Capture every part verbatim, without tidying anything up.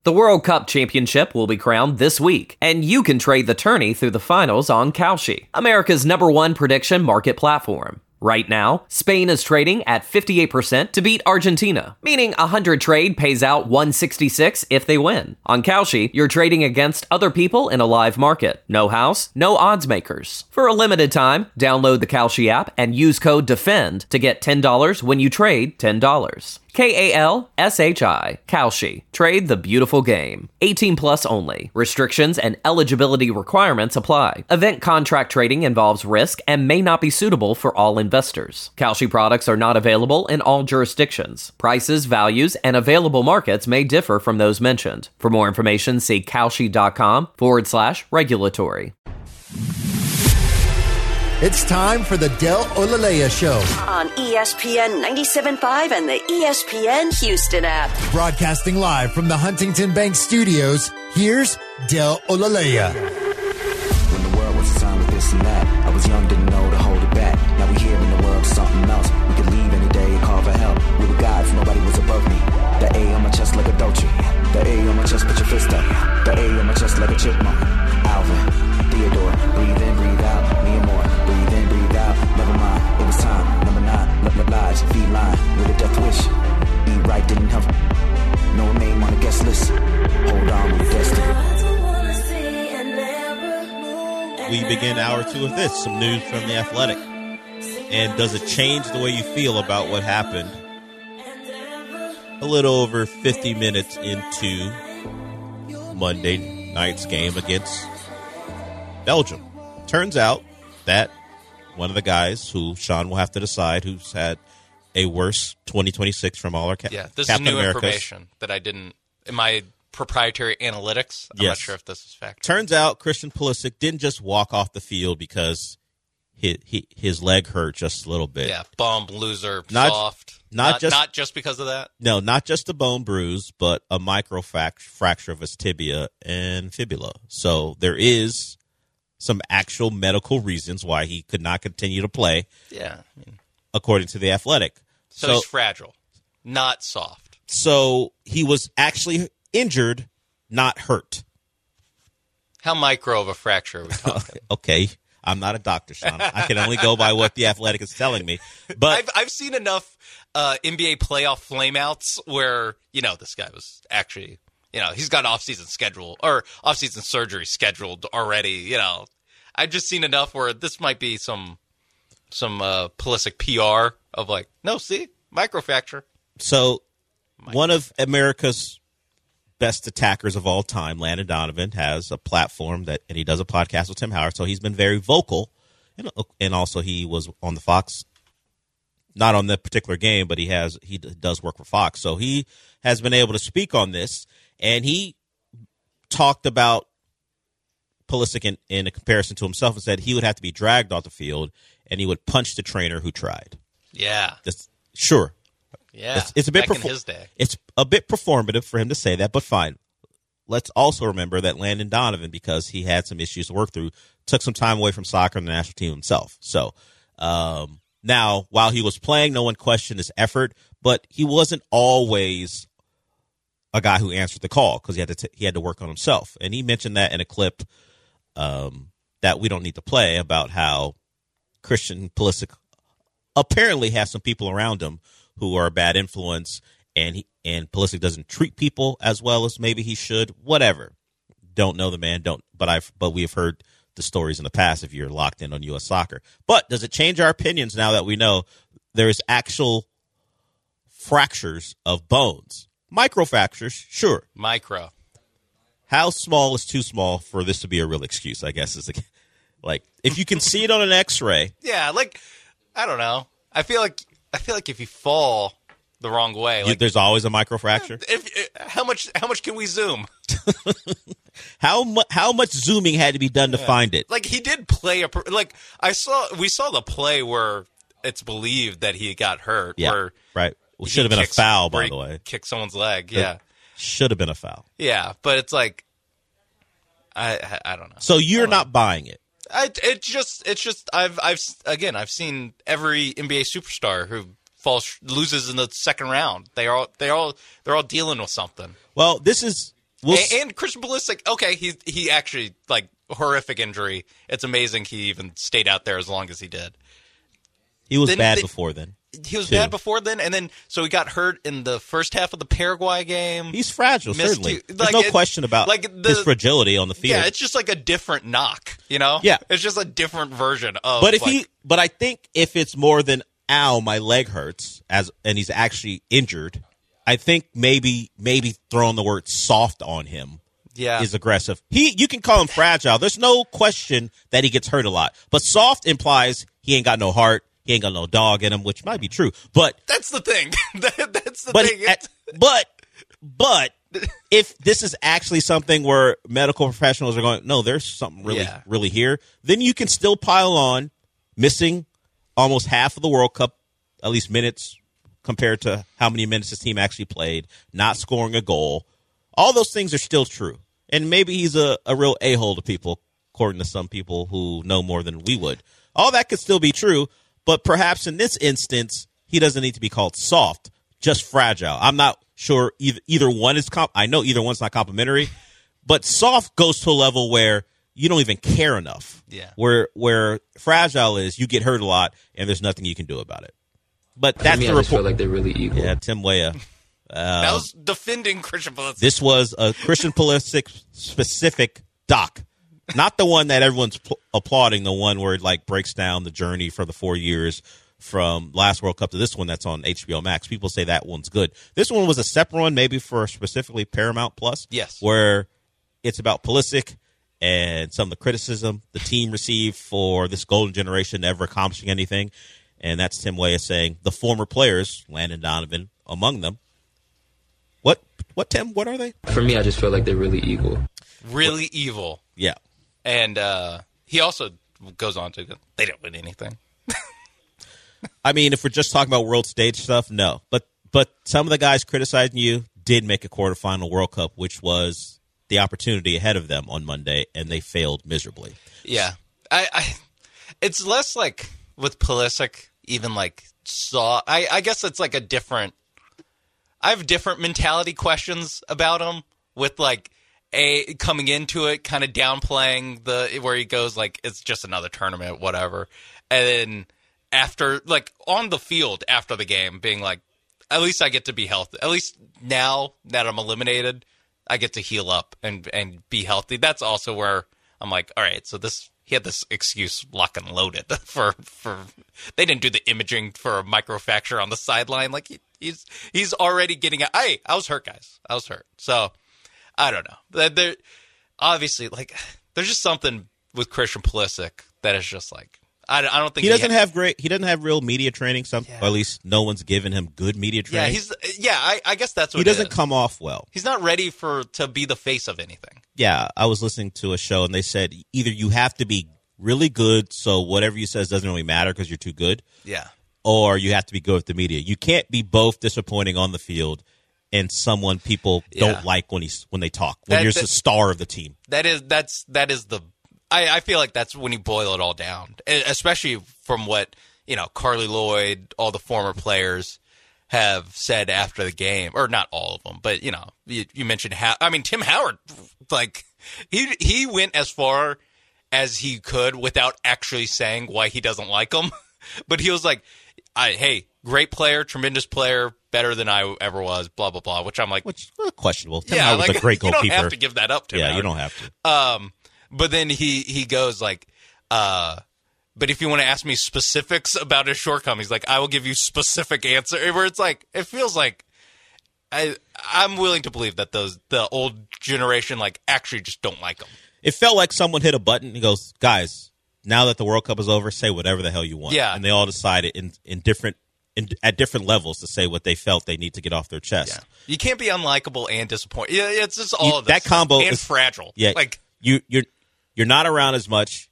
The World Cup Championship will be crowned this week, and you can trade the tourney through the finals on Kalshi, America's number one prediction market platform. Right now, Spain is trading at fifty-eight percent to beat Argentina, meaning a one hundred trade pays out one sixty-six if they win. On Kalshi, you're trading against other people in a live market. No house, no odds makers. For a limited time, download the Kalshi app and use code DEFEND to get ten dollars when you trade ten dollars. K A L S H I, Kalshi. Trade the beautiful game. eighteen plus only. Restrictions and eligibility requirements apply. Event contract trading involves risk and may not be suitable for all investors. Kalshi products are not available in all jurisdictions. Prices, values, and available markets may differ from those mentioned. For more information, see kalshi.com forward slash regulatory. It's time for the Del Olalea Show on E S P N ninety-seven point five and the E S P N Houston app. Broadcasting live from the Huntington Bank Studios, here's Del Olalea. When the world was a sign of this and that, I was young, didn't know to hold it back. Now we here in the world, something else. We could leave any day, call for help. We were gods, nobody was above me. The A on my chest like a Dolce. The A on my chest, put your fist up. The A on my chest like a chipmunk. Alvin, Theodore, breathe in, breathe out. Me and more, breathe in, breathe out. Never mind, it was time. Number nine, let my lives, feline with a death wish. Eat right, didn't help. No name on the guest list. Hold on, we're destined. We begin hour two of this, some news from The Athletic. And does it change the way you feel about what happened a little over fifty minutes into Monday night's game against Belgium? Turns out that one of the guys who Sean will have to decide who's had a worse twenty twenty-six from all our ca- yeah, this Captain is new Americas. information that I didn't in my proprietary analytics. I'm yes. not sure if this is fact. Turns out Christian Pulisic didn't just walk off the field because his, his leg hurt just a little bit. Yeah, bum, loser, not, soft. Not, not just not just because of that. No, not just a bone bruise, but a micro fracture of his tibia and fibula. So there is some actual medical reasons why he could not continue to play. Yeah, I mean, according to The Athletic. So, so he's fragile, not soft. So he was actually injured, not hurt. How micro of a fracture are we talking? Okay, I'm not a doctor, Sean. I can only go by what The Athletic is telling me. But I've, I've seen enough uh, N B A playoff flameouts where, you know, this guy was actually, you know, he's got off-season schedule or off-season surgery scheduled already. You know, I've just seen enough where this might be some some uh, Pulisic P R of like, no, see, microfracture. So Micro- one of America's best attackers of all time, Landon Donovan, has a platform that, and he does a podcast with Tim Howard. So he's been very vocal, and, and also he was on the Fox, not on that particular game, but he has he does work for Fox. So he has been able to speak on this, and he talked about Pulisic in, in a comparison to himself and said he would have to be dragged off the field and he would punch the trainer who tried. Yeah. That's, sure. Yeah. It's, it's a bit back in perfor- his day. It's a bit performative for him to say that, but fine. Let's also remember that Landon Donovan, because he had some issues to work through, took some time away from soccer and the national team himself. So um, now, while he was playing, no one questioned his effort, but he wasn't always a guy who answered the call because he had to t- he had to work on himself. And he mentioned that in a clip um, that we don't need to play about how Christian Pulisic apparently has some people around him who are a bad influence, and he, and Pulisic doesn't treat people as well as maybe he should. Whatever. Don't know the man. Don't. But I've. But we have heard the stories in the past. If you're locked in on U S soccer, but does it change our opinions now that we know there is actual fractures of bones, microfractures? Sure. Micro. How small is too small for this to be a real excuse? I guess is like if you can see it on an X-ray. Yeah, like I don't know. I feel like I feel like if you fall the wrong way, like You, there's always a microfracture. if, how much how much can we zoom? How much? How much zooming had to be done to Yeah. find it? Like he did play a per- like I saw we saw the play where it's believed that he got hurt. Yeah, where right. Well, he should have been a kicks- foul, where by he the way. Kick someone's leg. Yeah, Should have been a foul. yeah, but it's like I I, I don't know. So you're don't know. not buying it. I, it's just, it's just, I've, I've, again, I've seen every N B A superstar who falls, loses in the second round. They are all, they all, they're all dealing with something. Well, this is We'll and, and Christian Pulisic, okay, he he actually, like, horrific injury. It's amazing he even stayed out there as long as he did. He was Then- bad then- before then. He was too. bad before then, and then so he got hurt in the first half of the Paraguay game. He's fragile, Missed certainly. two- There's like, no it- question about like the- his fragility on the field. Yeah, it's just like a different knock, you know? Yeah. It's just a different version of But if like, he, but I think if it's more than ow, my leg hurts, as and he's actually injured, I think maybe maybe throwing the word soft on him yeah. is aggressive. He, you can call him fragile. There's no question that he gets hurt a lot, but soft implies he ain't got no heart, he ain't got no dog in him, which might be true. But That's the thing. That- That's the but thing. at- but but if this is actually something where medical professionals are going, no, there's something really Yeah. really here, then you can still pile on missing almost half of the World Cup, at least minutes compared to how many minutes his team actually played, not scoring a goal. All those things are still true. And maybe he's a, a real a-hole to people, according to some people who know more than we would. All that could still be true, but perhaps in this instance, he doesn't need to be called soft, just fragile. I'm not sure either, either one is comp- I know either one's not complimentary, but soft goes to a level where you don't even care enough. Yeah. Where where fragile is, you get hurt a lot, and there's nothing you can do about it. But For that's me, the I just feel report. like they're really equal. Yeah, Tim Weah. that was defending Christian Pulisic. This was a Christian Pulisic specific doc, not the one that everyone's pl- applauding. The one where it like breaks down the journey for the four years from last World Cup to this one that's on H B O Max. People say that one's good. This one was a separate one, maybe for specifically Paramount Plus. Yes. Where it's about Pulisic and some of the criticism the team received for this golden generation never accomplishing anything. And that's Tim Weah saying the former players, Landon Donovan among them. What, what, Tim? What are they? For me, I just feel like they're really equal. Really evil. Yeah. And uh, he also goes on to go, they didn't win anything. I mean, if we're just talking about world stage stuff, no. But but some of the guys criticizing you did make a quarterfinal World Cup, which was the opportunity ahead of them on Monday, and they failed miserably. Yeah. I, I it's less like with Pulisic, even like saw I, I guess it's like a different I have different mentality questions about him with like a coming into it kind of downplaying the where he goes like it's just another tournament, whatever. And then after like on the field after the game being like at least I get to be healthy. At least now that I'm eliminated, I get to heal up and and be healthy. That's also where I'm like, all right, so this he had this excuse lock and loaded for for they didn't do the imaging for a microfracture on the sideline. Like he, he's he's already getting out. Hey, I was hurt, guys. I was hurt. So I don't know. There obviously like there's just something with Christian Pulisic that is just like I, I don't think He doesn't ha- have great. He doesn't have real media training. Some, Yeah. or at least no one's given him good media Yeah, training. he's yeah. I, I guess that's what he it doesn't is. come off well. He's not ready for to be the face of anything. Yeah, I was listening to a show and they said either you have to be really good, so whatever you says doesn't really matter because you're too good, Yeah. or you have to be good with the media. You can't be both disappointing on the field and someone people Yeah. don't like when he's when they talk. When That- you're that- the star of the team. That is that's that is the I, I feel like that's when you boil it all down, E- especially from what you know Carly Lloyd, all the former players have said after the game, or not all of them, but you know you, you mentioned how I mean Tim Howard, like he he went as far as he could without actually saying why he doesn't like him, but he was like, I hey great player, tremendous player, better than I ever was, blah blah blah, which I'm like, Which uh, questionable. Tim yeah, Howard's like a great you goalkeeper. don't have to give that up to yeah, him. you don't have to. Um, but then he, he goes like, uh, but if you want to ask me specifics about his shortcomings, like I will give you specific answer. Where it's like it feels like I I'm willing to believe that those the old generation like actually just don't like him. It felt like someone hit a button. He goes, guys, now that the World Cup is over, say whatever the hell you want. Yeah. And they all decided in in different in, at different levels to say what they felt they need to get off their chest. Yeah, you can't be unlikable and disappointed. Yeah, it's just all You- of this that combo and is- fragile. Yeah, like you you're you're not around as much.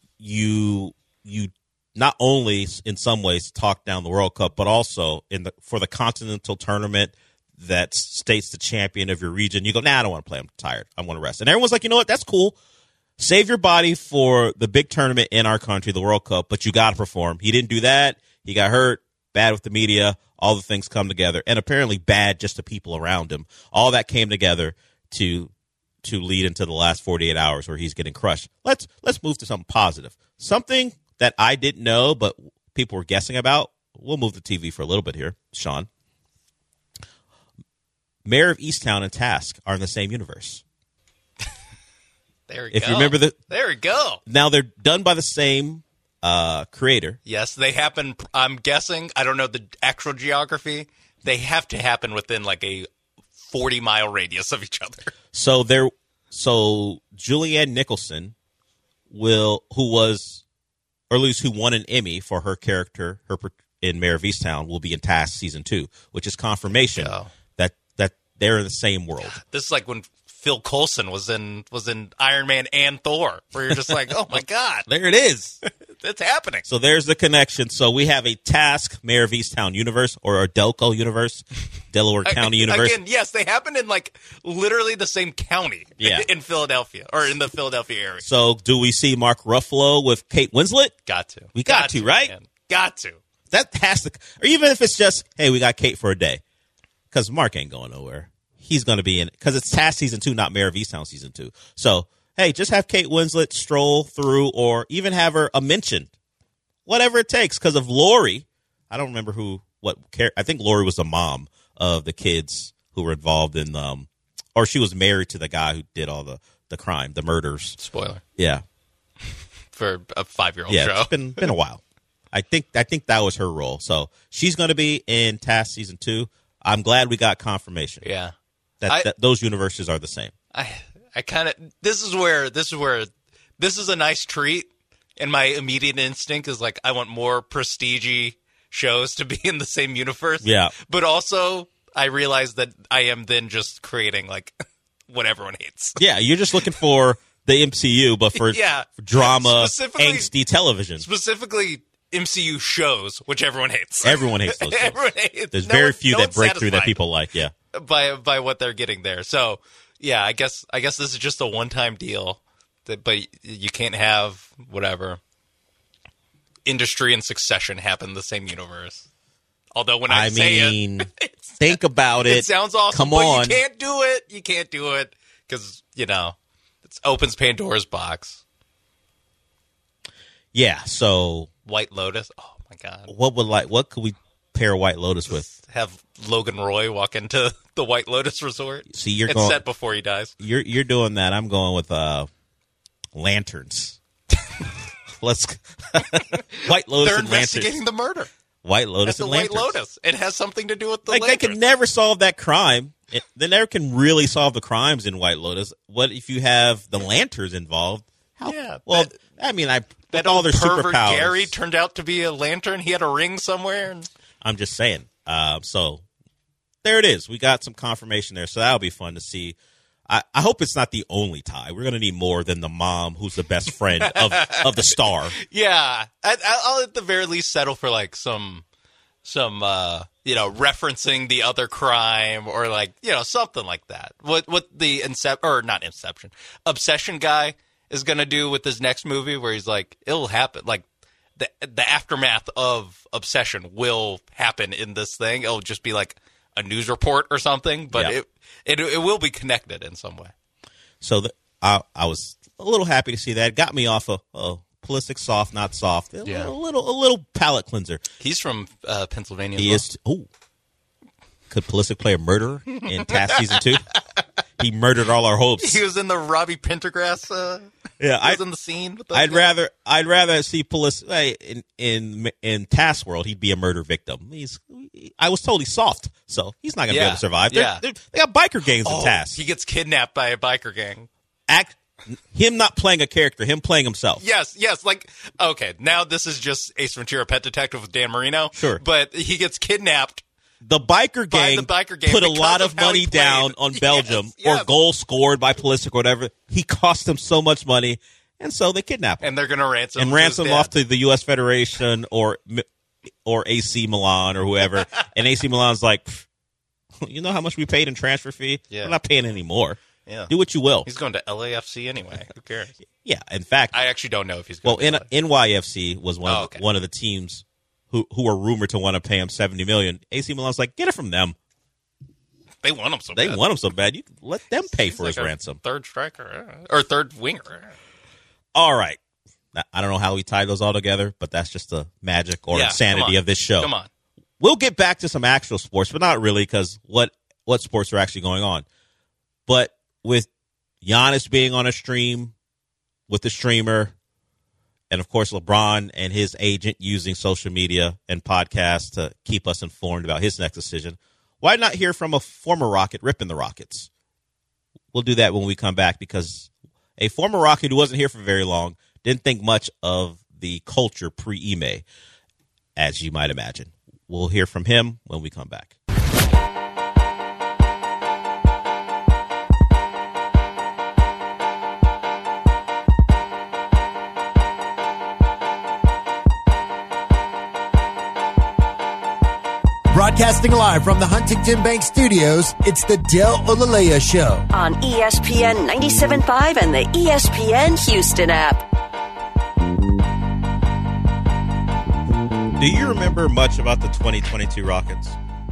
You you not only in some ways talk down the World Cup, but also in the for the continental tournament that states the champion of your region. You go, nah, I don't want to play. I'm tired. I want to rest. And everyone's like, you know what? That's cool. Save your body for the big tournament in our country, the World Cup, but you got to perform. He didn't do that. He got hurt. Bad with the media. All the things come together, and apparently bad just to people around him. All that came together to to lead into the last forty-eight hours where he's getting crushed. Let's let's move to something positive. Something that I didn't know, but people were guessing about. We'll move the T V for a little bit here, Sean. Mayor of Easttown and Task are in the same universe. There we if go. you remember the, there we go. Now they're done by the same uh, creator. Yes, they happen. I'm guessing. I don't know the actual geography. They have to happen within like a forty mile radius of each other. So there. So Julianne Nicholson will, who was, or at least who won an Emmy for her character, her in Mayor of Easttown, will be in Task season two, which is confirmation oh. that that they're in the same world. This is like when Phil Coulson was in was in Iron Man and Thor, where you're just like, oh my god, There it is. it's happening. So there's the connection. So we have a Task Mayor of Easttown universe, or a Delco universe, Delaware County universe. Again, yes, they happen in like literally the same county. Yeah. in Philadelphia or in the Philadelphia area. So do we see Mark Ruffalo with Kate Winslet? Got to. We got, to, right? Man. Got to. That has to, or even if it's just, hey, we got Kate for a day, because Mark ain't going nowhere. He's going to be in, because it's Task season two, not Mayor of Easttown season two. So, hey, just have Kate Winslet stroll through, or even have her a mention, whatever it takes. Because of Lori, I don't remember who, what, I think Lori was the mom of the kids who were involved in, um, or she was married to the guy who did all the, the crime, the murders. Spoiler Yeah. for a five year old Yeah, show. it's been been a while. I think I think that was her role. So she's going to be in Task season two. I'm glad we got confirmation. Yeah. That, I- that those universes are the same. I I kind of this is where this is where this is a nice treat, and my immediate instinct is like I want more prestige shows to be in the same universe. Yeah. But also I realize that I am then just creating like what everyone hates. Yeah, you're just looking for the M C U, but for, Yeah. for drama, Specifically- angsty television. Specifically M C U shows, which everyone hates. Everyone hates those shows. Everyone hates. There's No very one- few no that one's break through that satisfied people like. Yeah. by by what they're getting there. So yeah, I guess I guess this is just a one time deal. That, but you can't have whatever Industry and Succession happen in the same universe. Although when I, I say mean, it, think about it. it sounds awesome. Come but on. you can't do it. You can't do it because you know it opens Pandora's box. Yeah. So White Lotus. Oh my god. what would like what could we pair White Lotus with? Have Logan Roy walk into the White Lotus Resort. See, you're it's going. set before he dies. You're you're doing that. I'm going with uh, lanterns. Let's White Lotus They're and lanterns. investigating the murder White Lotus at the and White lanterns. Lotus. It has something to do with the Like they lanterns. can never solve that crime. It, they never can really solve the crimes in White Lotus. What if you have the lanterns involved? How, Yeah, Well, that- I mean, I That all old their pervert superpowers. Gary turned out to be a lantern. He had a ring somewhere. And I'm just saying. Uh, so there it is. We got some confirmation there. So that'll be fun to see. I, I hope it's not the only tie. We're going to need more than the mom who's the best friend of, of the star. yeah, I, I'll at the very least settle for like some, some uh, you know, referencing the other crime or like you know something like that. What what the Incep or not Inception Obsession guy is going to do with his next movie, where he's like, it'll happen. Like the the aftermath of Obsession will happen in this thing. It'll just be like a news report or something, but Yeah. it, it it will be connected in some way. So the, I, I was a little happy to see that. It got me off of oh, Pulisic soft, not soft. A, Yeah. a little, a little palate cleanser. He's from uh, Pennsylvania. He as well. is. Oh, could Pulisic play a murderer in Task season two? He murdered all our hopes. He was in the Robbie Pendergrass. Uh, Yeah, he was I- in the scene. With those I'd guys. rather I'd rather see Pulisic hey, in in in Task World. He'd be a murder victim. He's I was told he's soft, so he's not going to be Yeah, able to survive. They're- yeah. they're- they got biker gangs Oh, in Task. he gets kidnapped by a biker gang. Act him not playing a character, him playing himself. Yes, yes. Like, okay, now this is just Ace Ventura: Pet Detective with Dan Marino. Sure. but he gets kidnapped. The biker By gang, the biker gang put a because lot of of how money he played. down on Yes, Belgium yes. or goals scored by Pulisic or whatever. He cost them so much money, and so they kidnap him And they're gonna ransom and him to his ransom dad. off to the U S Federation or or A C Milan or whoever. And A C Milan's like, "Pff, you know how much we paid in transfer fee? Yeah. We're not paying any more. Yeah. Do what you will. He's going to L A F C anyway. Who cares? Yeah. In fact, I actually don't know if he's going. well, to N- L A. N Y F C was one Oh, of, okay. one of the teams who who were rumored to want to pay him seventy million. A C Milan's like, get it from them. They want him so They bad. want him so bad. You let them pay He's for like his a ransom. Third striker or third winger. All right. Now, I don't know how we tie those all together, but that's just the magic or Yeah, insanity come on. of this show. Come on. We'll get back to some actual sports, but not really, because what what sports are actually going on? But with Giannis being on a stream with the streamer, and of course LeBron and his agent using social media and podcasts to keep us informed about his next decision, why not hear from a former Rocket ripping the Rockets? We'll do that when we come back, because a former Rocket who wasn't here for very long didn't think much of the culture pre-Ime, as you might imagine. We'll hear from him when we come back. Broadcasting live from the Huntington Bank Studios, it's the Del Olaleya Show. On E S P N ninety-seven point five and the E S P N Houston app. Do you remember much about the twenty twenty-two Rockets?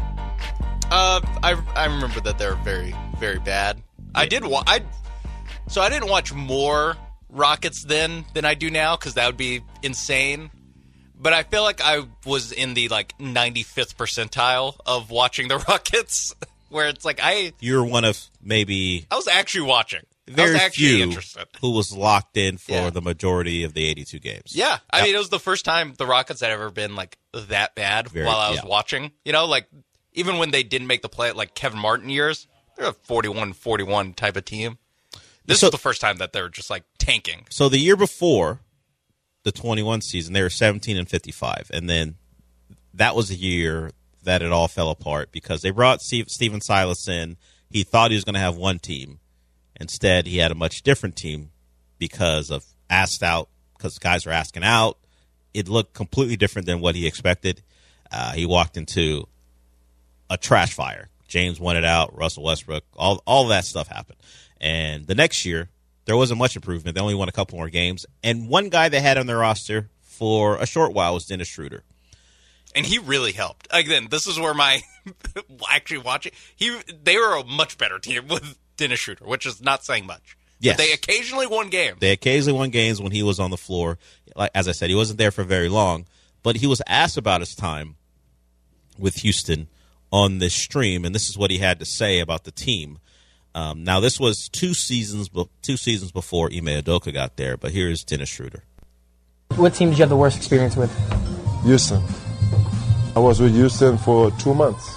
Uh, I I remember that they're very very bad. I did wa- I so I didn't watch more Rockets then than I do now, because that would be insane. But I feel like I was in the like ninety-fifth percentile of watching the Rockets, where it's like I You're one of maybe I was actually watching. I very was actually few interested. who was locked in for Yeah. the majority of the eighty-two games. Yeah, I Yep. mean, it was the first time the Rockets had ever been like that bad Very- while I was yeah. watching. You know, like even when they didn't make the play, like Kevin Martin years, they're a forty-one forty-one type of team. This So- was the first time that they were just like tanking. So the year before the twenty-one season, they were seventeen and fifty-five, and then that was the year that it all fell apart because they brought Steve, Steven Silas in. He thought he was going to have one team. Instead, he had a much different team because of asked out, because guys were asking out. It looked completely different than what he expected. Uh, he walked into a trash fire. James wanted out, Russell Westbrook, all all that stuff happened. And the next year, there wasn't much improvement. They only won a couple more games. And one guy they had on their roster for a short while was Dennis Schroeder. And he really helped. Again, this is where my actually watching he they were a much better team with Dennis Schroeder, which is not saying much. Yes. But they occasionally won games. They occasionally won games when he was on the floor. Like as I said, he wasn't there for very long, but he was asked about his time with Houston on this stream, and this is what he had to say about the team. Um, now, this was two seasons, be- two seasons before Ime Udoka got there, but here's Dennis Schroeder. What team did you have the worst experience with? Houston. I was with Houston for two months.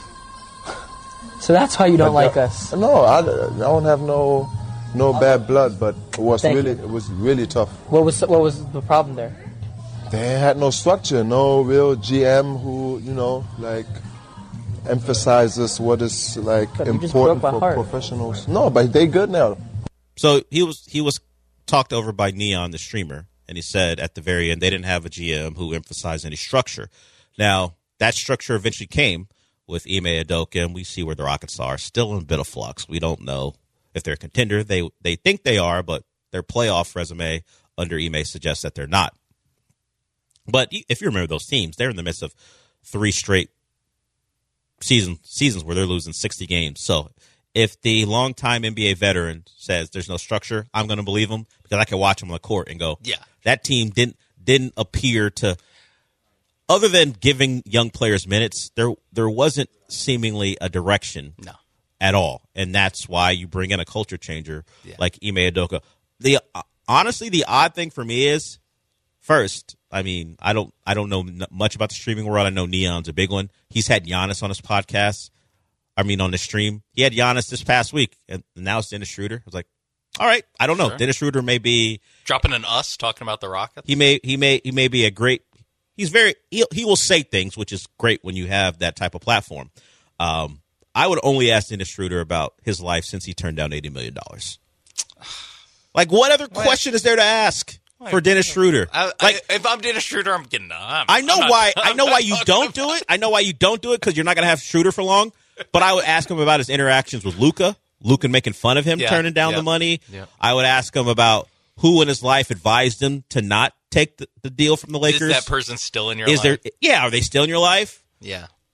So that's why you don't But like that- us. No, I, I don't have no no bad blood, but it was Thank really you. it was really tough. What was what was the problem there? They had no structure, no real G M who you know like emphasizes what is like But you just important broke my for heart. professionals. No, but they good now. So he was he was talked over by Neon, the streamer, and he said at the very end they didn't have a G M who emphasized any structure. Now, that structure eventually came with Ime Udoka, and we see where the Rockets are, still in a bit of flux. We don't know if they're a contender. They they think they are, but their playoff resume under Ime suggests that they're not. But if you remember those teams, they're in the midst of three straight season seasons where they're losing sixty games. So if the longtime N B A veteran says there's no structure, I'm going to believe him because I can watch him on the court and go, Yeah. that team didn't didn't appear to, other than giving young players minutes, there there wasn't seemingly a direction No. at all, and that's why you bring in a culture changer like Ime Udoka. The uh, honestly, the odd thing for me is, first, I mean, I don't I don't know n- much about the streaming world. I know Neon's a big one. He's had Giannis on his podcast. I mean, on the stream, he had Giannis this past week, and now it's Dennis Schroeder. I was like, all right, I don't know. Sure. Dennis Schroeder may be Dropping an us talking about the Rockets. he may he may he may be a great. He's very he he will say things, which is great when you have that type of platform. Um, I would only ask Dennis Schroeder about his life since he turned down eighty million dollars. Like, what other question is there to ask for Dennis Schroeder? I, Like, I, if I'm Dennis Schroeder, I'm getting. I'm, I know I'm not- why. I know I'm why not you talking don't do about- it. I know why you don't do it because you're not going to have Schroeder for long. But I would ask him about his interactions with Luka. Luka making fun of him Yeah, turning down yeah, the money. yeah. I would ask him about who in his life advised him to not take the, the deal from the Is Lakers. that person still in your Is life? there? Yeah, are they still in your life? Yeah.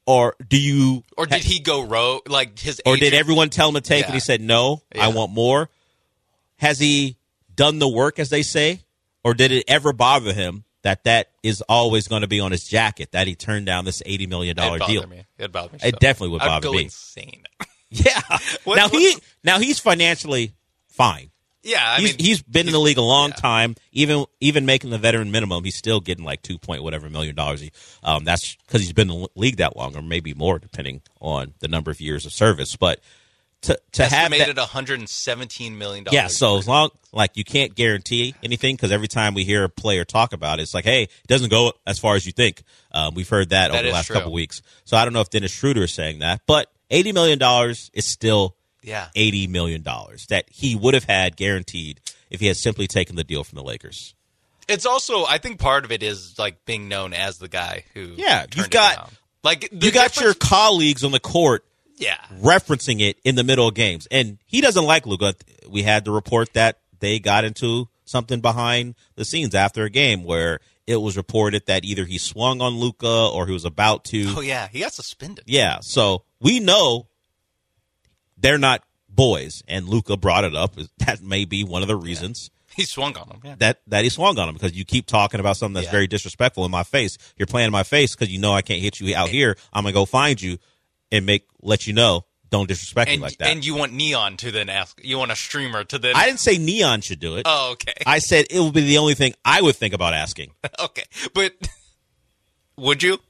or do you? Or did he go rogue? Like his Or agent? did everyone tell him to take Yeah. and he said, no, Yeah. I want more? Has he done the work, as they say? Or did it ever bother him that that is always going to be on his jacket, that he turned down this eighty million dollars It'd bother deal? me. It'd bother me. It so. definitely would I'd bother go me. insane. Yeah. What- now, what- he, now he's financially fine. Yeah, I he's, mean, he's been in the league a long yeah. time. Even even making the veteran minimum, he's still getting like two point whatever million dollars. He, um, that's because he's been in the league that long, or maybe more, depending on the number of years of service. But to to have estimated that, one hundred seventeen million dollars. yeah. So as long like you can't guarantee anything, because every time we hear a player talk about it, it's like, hey, it doesn't go as far as you think. Um, we've heard that, That over the is last true. couple of weeks. So I don't know if Dennis Schroeder is saying that, but eighty million dollars is still Yeah. eighty million dollars that he would have had guaranteed if he had simply taken the deal from the Lakers. It's also, I think part of it is like being known as the guy who. Yeah, turned you've it got- down. Like the You got your difference- colleagues on the court yeah. referencing it in the middle of games. And he doesn't like Luka. We had the report that they got into something behind the scenes after a game where it was reported that either he swung on Luka or he was about to. Oh yeah, he got suspended. Yeah, so we know they're not boys, and Luka brought it up. That may be one of the reasons He swung on him. Yeah. that, that he swung on him, because you keep talking about something that's Yeah. very disrespectful in my face. You're playing in my face because you know I can't hit you out here. I'm going to go find you and make let you know, don't disrespect and me like that. and you want Neon to then ask. You want a streamer to then. I didn't say Neon should do it. Oh, okay. I said it would be the only thing I would think about asking. okay, but would you?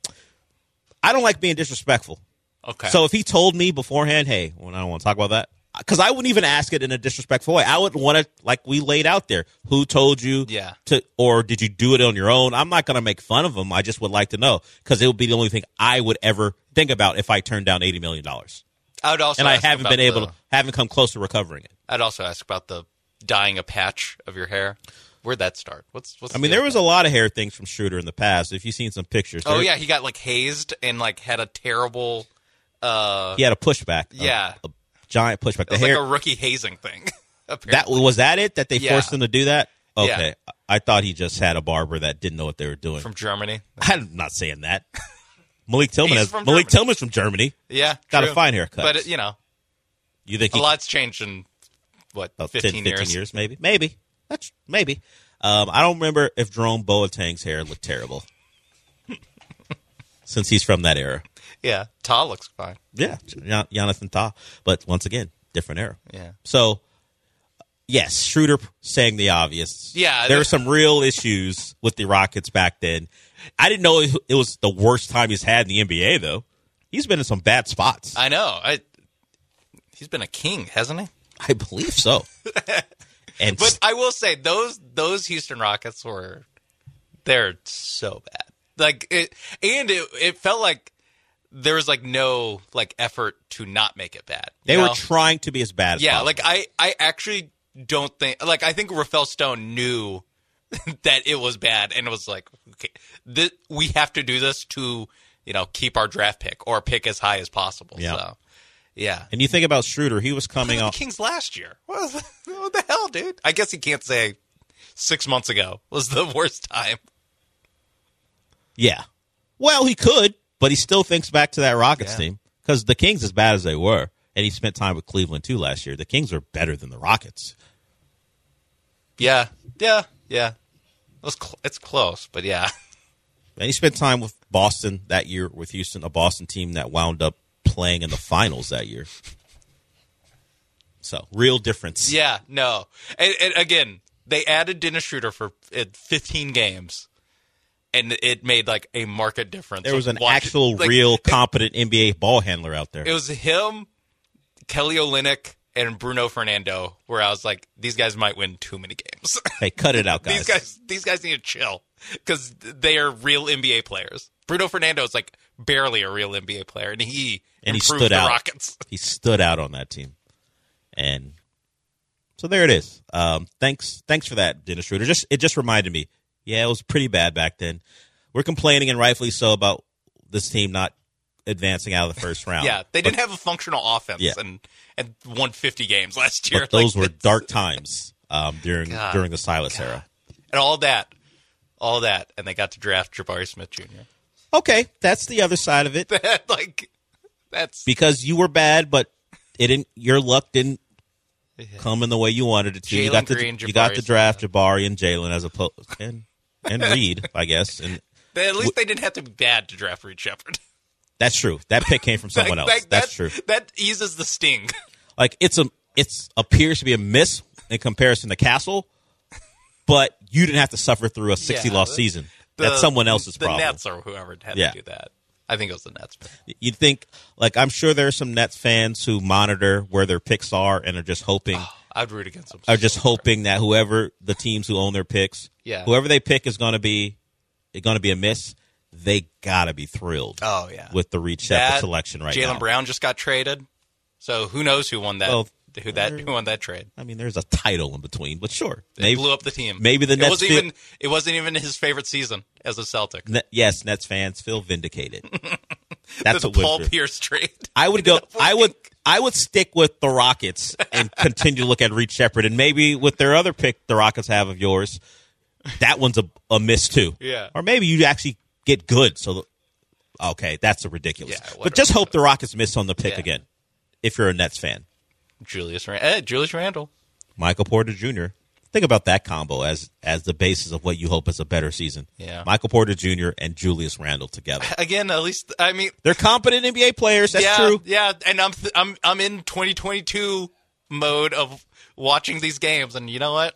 I don't like being disrespectful. Okay. So if he told me beforehand, hey, well, I don't want to talk about that, because I wouldn't even ask it in a disrespectful way. I would want to, like we laid out there, who told you Yeah. to, or did you do it on your own? I'm not going to make fun of him. I just would like to know, because it would be the only thing I would ever think about if I turned down eighty million dollars. I would also And I ask haven't about been able the- to, haven't come close to recovering it. I'd also ask about the dyeing a patch of your hair. Where'd that start? What's what's? I the mean, deal there with was that? a lot of hair things from Schroeder in the past. If you've seen some pictures. Oh there- yeah, he got like hazed and like had a terrible. Uh, He had a pushback. a- Yeah. A, giant pushback. it The was hair, like a rookie hazing thing. that apparently. was that it? That they Yeah. forced him to do that? Yeah. Okay. I thought he just had a barber that didn't know what they were doing. from Germany. I'm not saying that. Malik Tillman He's has, from Malik Germany. Tillman's from Germany. Yeah, Got a true. fine haircut. But it, you know, You think a he lot's changed in what about fifteen, ten, fifteen years? Maybe. Maybe. That's maybe. Um, I don't remember if Jerome Boateng's hair looked terrible. Since he's from that era. Yeah, Ta looks fine. Yeah, Jon- Jonathan Tah. But once again, different era. Yeah. So, yes, Schroeder saying the obvious. Yeah, There the- were some real issues with the Rockets back then. I didn't know it it was the worst time he's had in the N B A, though. He's been in some bad spots. I know. I he's been a king, hasn't he? I believe so. And But I will say those those Houston Rockets were they're so bad. Like it, and it it felt like there was like no like effort to not make it bad. you they know? were trying to be as bad as Yeah, possible. like I I actually don't think like I think Rafael Stone knew that it was bad and it was like okay, th- we have to do this to, you know, keep our draft pick or pick as high as possible. Yeah. So, yeah. And you think about Schroeder, he was coming Look at off. the Kings last year. What, was, what the hell, dude? I guess he can't say six months ago was the worst time. Yeah. Well, he could, but he still thinks back to that Rockets Yeah. team, because the Kings, as bad as they were, and he spent time with Cleveland too last year, the Kings are better than the Rockets. Yeah, yeah, yeah. It was cl- it's close, but yeah. And he spent time with Boston that year, with Houston, a Boston team that wound up playing in the finals that year. So, real difference. Yeah, no. And, and again, they added Dennis Schroeder for uh, fifteen games, and it made like a market difference. There was an Watch- actual, like, real, it- competent N B A ball handler out there. It was him, Kelly Olynyk, and Bruno Fernando, where I was like, these guys might win too many games. Hey, cut it out, guys. these guys, these guys need to chill because they are real N B A players. Bruno Fernando is like barely a real N B A player, and he and he improved stood the out. Rockets. He stood out on that team, and so there it is. Um, thanks, thanks for that, Dennis Schroeder. Just it just reminded me. Yeah, it was pretty bad back then. We're complaining, and rightfully so, about this team not advancing out of the first round. Yeah, they But- didn't have a functional offense, Yeah. and and won fifty games last year. But those Like, were it's- dark times um, during God, during the Silas era. and all that, all that, and they got to draft Jabari Smith Junior Okay, that's the other side of it. That, like, that's because you were bad, but it didn't. Your luck didn't come in the way you wanted it to. Jalen you got Green, to you got Jabari to draft Jabari and Jalen as opposed and and Reed, I guess. And at least they didn't have to be bad to draft Reed Shepherd. That's true. That pick came from someone Like, else. that- That's that- true. That eases the sting. Like it's a it's appears to be a miss in comparison to Castle, but you didn't have to suffer through a sixty Yeah, loss the- season. The, That's someone else's the problem. Nets or whoever had Yeah. to do that. I think it was the Nets. You'd think, like, I'm sure there are some Nets fans who monitor where their picks are and are just hoping, Oh, I'd root against them. are just so hoping that whoever the teams who own their picks, Yeah. whoever they pick is going to be, going to be a miss. They gotta be thrilled. Oh, yeah. with the Reed Shepherd That- selection right Jaylen now. Brown just got traded, so who knows who won that? Well, who that who won that trade? I mean, there's a title in between, but sure, It maybe blew up the team. Maybe the it Nets wasn't feel- even it wasn't even his favorite season as a Celtic. Ne- yes, Nets fans feel vindicated. That's the what Paul would- Pierce trade. I would go. I would. I would stick with the Rockets and continue to look at Reed Shepherd, and maybe with their other pick, the Rockets have of yours, that one's a, a miss too. Yeah. Or maybe you actually get good. So, the, okay, that's a ridiculous. Yeah, but whatever. just hope the Rockets miss on the pick Yeah. again. If you're a Nets fan, Julius Rand- eh, Julius Randle. Michael Porter Junior Think about that combo as as the basis of what you hope is a better season. Yeah. Michael Porter Junior and Julius Randle together. Again, at least I mean They're competent N B A players. That's yeah, true. Yeah, and I'm th- I'm I'm in twenty twenty-two mode of watching these games, and you know what?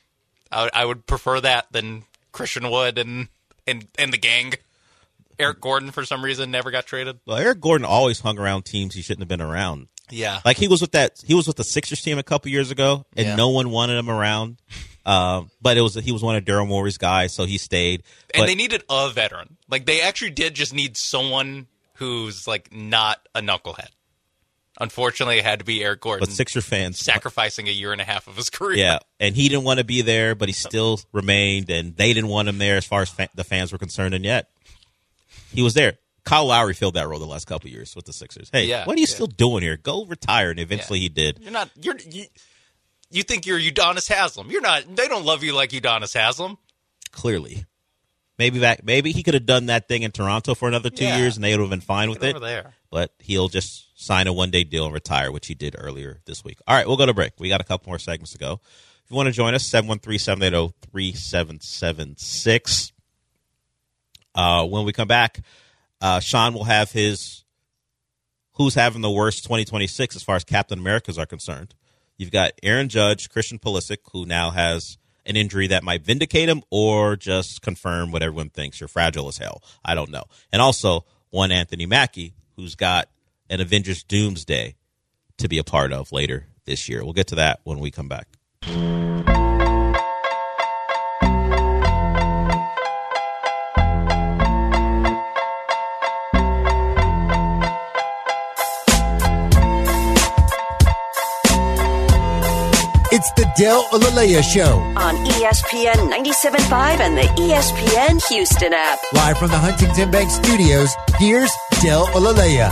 I would, I would prefer that than Christian Wood and and and the gang. Eric Gordon, for some reason, never got traded. Well, Eric Gordon always hung around teams he shouldn't have been around. Yeah, Like he was with that, he was with the Sixers team a couple years ago, and Yeah. no one wanted him around. Um, but it was he was one of Daryl Morey's guys, so he stayed. and But they needed a veteran. Like they actually did just need someone who's like not a knucklehead. Unfortunately, it had to be Eric Gordon. but Sixer fans, sacrificing a year and a half of his career. yeah, and he didn't want to be there, but he still remained, and they didn't want him there as far as fa- the fans were concerned. And yet, he was there. Kyle Lowry filled that role the last couple of years with the Sixers. Hey, Yeah, what are you yeah. still doing here? Go retire, and eventually Yeah. he did. You're not. You're. You, you think you're Udonis Haslem? You're not. They don't love you like Udonis Haslem. Clearly, maybe back, maybe he could have done that thing in Toronto for another two Yeah. years, and they would have been fine with Get it. over there. But he'll just sign a one-day deal and retire, which he did earlier this week. All right, we'll go to break. We got a couple more segments to go. If you want to join us, seven one three, seven eight zero, three seven seven six. Uh, when we come back, uh, Sean will have his who's having the worst twenty twenty-six as far as Captain Americas are concerned. You've got Aaron Judge, Christian Pulisic, who now has an injury that might vindicate him or just confirm what everyone thinks. You're fragile as hell. I don't know. And also one Anthony Mackie, who's got an Avengers Doomsday to be a part of later this year. We'll get to that when we come back. It's the Del Olaleya Show, On E S P N ninety-seven point five and the E S P N Houston app. live from the Huntington Bank Studios. Here's Del Olaleya.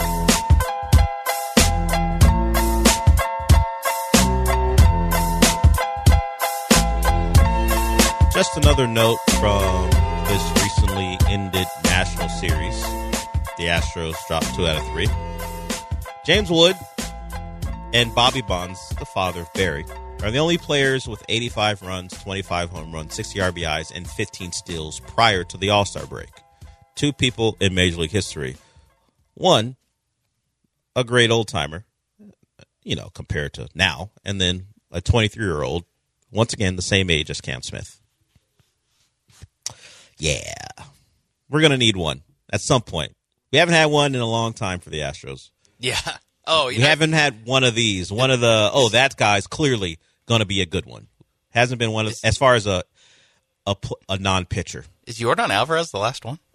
Just another note from this recently ended National Series. The Astros dropped two out of three. James Wood and Bobby Bonds, the father of Barry, are the only players with eighty-five runs, twenty-five home runs, sixty R B Is, and fifteen steals prior to the All-Star break. Two people in Major League history. One, a great old-timer, you know, compared to now, and then a twenty-three-year-old, once again the same age as Cam Smith. Yeah. We're going to need one at some point. We haven't had one in a long time for the Astros. Yeah. Oh, you We know, haven't had one of these. One of the, oh, that guy's clearly going to be a good one. Hasn't been one of, as far as a a, pl- a non-pitcher. is Yordan Alvarez the last one?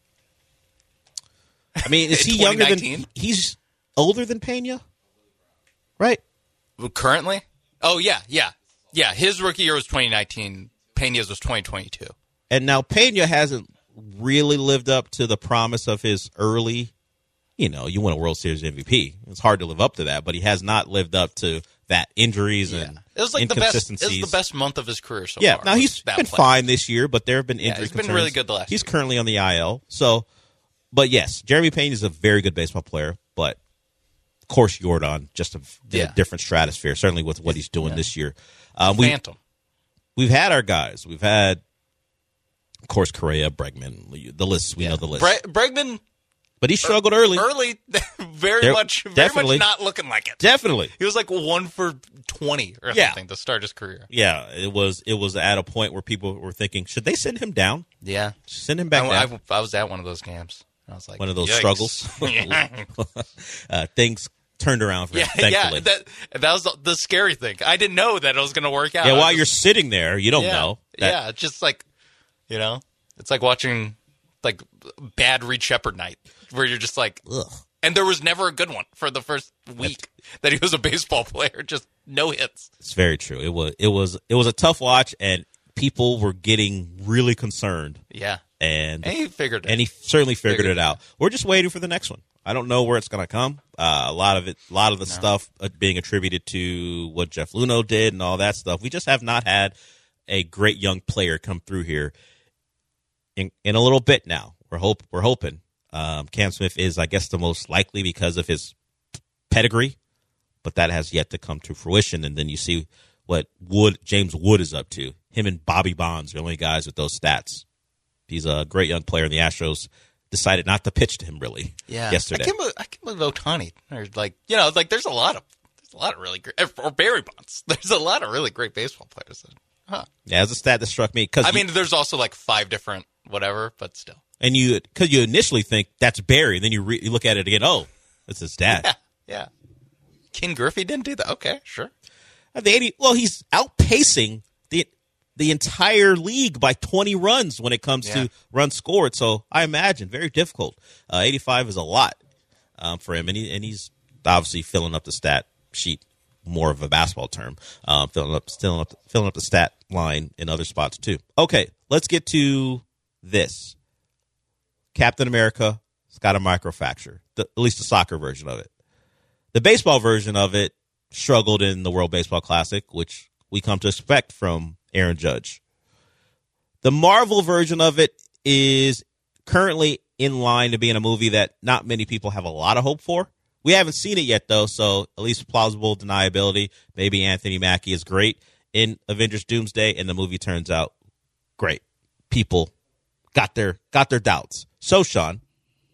I mean, is he younger than, twenty nineteen? he's older than Pena? Right? Currently? Oh, yeah, yeah. Yeah, his rookie year was twenty nineteen. Pena's was twenty twenty-two. And now Pena hasn't really lived up to the promise of his early, you know, you win a World Series M V P. It's hard to live up to that, but he has not lived up to that injuries and It was like the best. It inconsistencies. was the best month of his career so Yeah, far. now was he's that been play. fine this year, but there have been injury he's been concerns. really good the last He's year. currently on the I L. So but yes, Jeremy Payne is a very good baseball player, but of course Jordan just a, Yeah. a different stratosphere, certainly with what he's doing Yeah. this year. Um, we, Phantom. we've had our guys. We've had, of course, Correa, Bregman, the list. We Yeah. know the list. Bre- Bregman But he struggled early. early, very There- much, very definitely. much not looking like it. Definitely. He was like one for twenty or Yeah. something to start his career. Yeah, it was it was at a point where people were thinking, should they send him down? Yeah, Send him back I, down. I, I was at one of those games. I was like, One of those yikes. struggles. uh, things turned around for him, Yeah, yeah. thankfully. That that was the, the scary thing. I didn't know that it was going to work out. yeah, I while just- you're sitting there, you don't yeah, know. That, yeah, it's just like, you know, it's like watching like bad Reed Shepherd night, where you're just like, Ugh. and there was never a good one for the first week that he was a baseball player. Just no hits. It's very true. It was it was it was a tough watch, and people were getting really concerned. Yeah, And and he figured it. and he certainly figured, Figured it it out. We're just waiting for the next one. I don't know where it's going to come. Uh, a lot of it, a lot of the stuff uh, being attributed to what Jeff Luhnow did and all that stuff. We just have not had a great young player come through here in in a little bit now. We're hope we're hoping. Um, Cam Smith is, I guess, the most likely because of his pedigree, but that has yet to come to fruition. And then you see what Wood James Wood is up to. Him and Bobby Bonds are the only guys with those stats. He's a great young player, and the Astros decided not to pitch to him really. yeah, yesterday. I can't believe, I can't believe Ohtani. Or like, you know, like there's a lot of there's a lot of really great or Barry Bonds. There's a lot of really great baseball players. Huh. Yeah, that's a stat that struck me because I mean, there's also like five different whatever, but still. and you because you initially think that's Barry, then you, re, you look at it again. Oh, that's his dad. Yeah, yeah. Ken Griffey didn't do that. Okay, sure. Uh, The eighty. Well, he's outpacing the the entire league by twenty runs when it comes Yeah. to runs scored. So I imagine very difficult. Uh, eighty-five is a lot um, for him, and he and he's obviously filling up the stat sheet. More of a basketball term, um, filling up, filling up, filling up the stat line in other spots too. Okay, let's get to this. Captain America's got a microfracture, the, at least the soccer version of it. The baseball version of it struggled in the World Baseball Classic, which we come to expect from Aaron Judge. The Marvel version of it is currently in line to be in a movie that not many people have a lot of hope for. We haven't seen it yet, though, so at least plausible deniability. Maybe Anthony Mackie is great in Avengers Doomsday, and the movie turns out great. People got their got their doubts. So, Sean,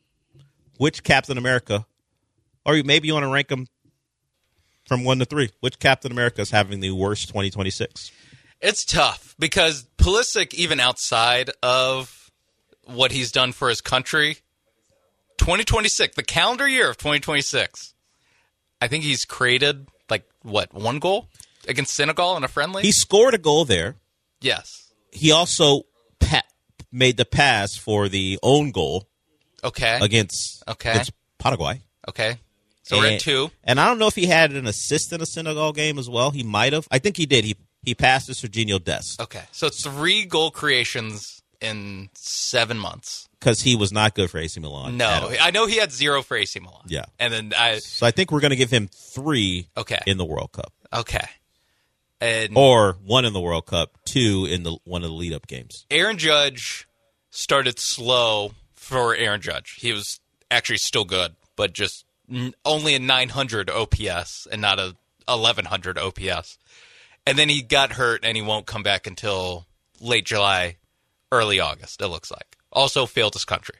which Captain America, or maybe you want to rank them from one to three, which Captain America is having the worst twenty twenty-six? It's tough because Pulisic, even outside of what he's done for his country, twenty twenty-six, the calendar year of twenty twenty-six, I think he's created, like, what, one goal against Senegal in a friendly? He scored a goal there. yes. He also pa- made the pass for the own goal Okay. against, Okay. against Paraguay. Okay. So we're and, at two. And I don't know if he had an assist in a Senegal game as well. He might have. I think he did. He he passed to Serginho Dest Okay. So three goal creations in seven months. because he was not good for A C Milan. No. at all. I know he had zero for A C Milan. Yeah. And then I, So I think we're going to give him three Okay. in the World Cup. okay. And Or one in the World Cup, two in the one of the lead-up games. Aaron Judge started slow for Aaron Judge. He was actually still good, but just n- only a nine hundred O P S and not a eleven hundred O P S. And then he got hurt, and he won't come back until late July, early August, it looks like. Also failed his country.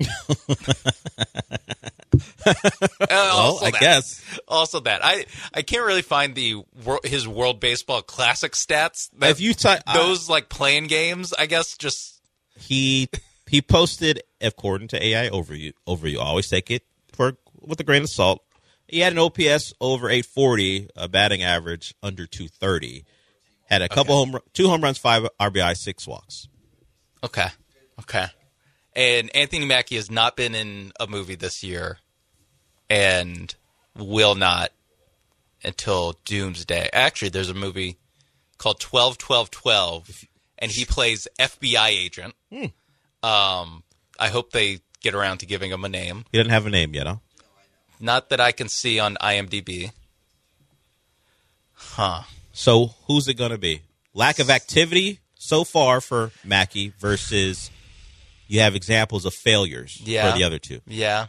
Uh, Well, also I that. guess. Also that. I, I can't really find the wor- his World Baseball Classic stats. That, If you ty- those, like, playing games, I guess, just... He he posted, according to A I Overview, Overview, always take it for with a grain of salt. He had an O P S over eight forty, a batting average under two thirty. Had a couple home, two home runs, five R B I, six walks. Okay. Okay. And Anthony Mackie has not been in a movie this year and will not until Doomsday. Actually, there's a movie called twelve twelve twelve, and he plays F B I agent. Hmm. Um, I hope they get around to giving him a name. He doesn't have a name yet, huh? Not that I can see on IMDb. Huh. So who's it going to be? Lack of activity so far for Mackey versus you have examples of failures Yeah. for the other two. Yeah.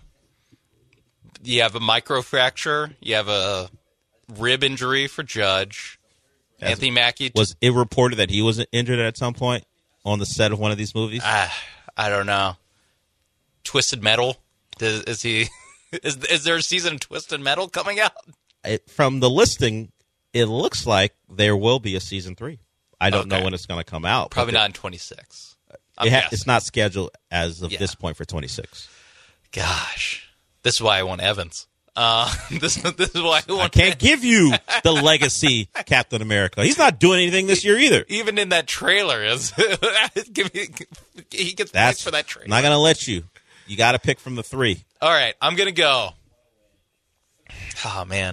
You have a microfracture. You have a rib injury for Judge. As- Anthony Mackie. Was it reported that he was injured at some point on the set of one of these movies? Ah, I don't know. Twisted Metal. Does, is he? Is is there a season of Twisted Metal coming out? It, from the listing, it looks like there will be a season three. I don't Okay. know when it's going to come out. Probably but not in twenty-six. It, I'm it ha- guessing. it's not scheduled as of Yeah. this point for twenty-six. Gosh, this is why I want Evans. Uh, this this is why I want. I can't give you the legacy Captain America. He's not doing anything this year either. Even in that trailer, is give me, he gets That's points for that trailer. I'm not going to let you. You got to pick from the three. All right, I'm gonna go. Oh man,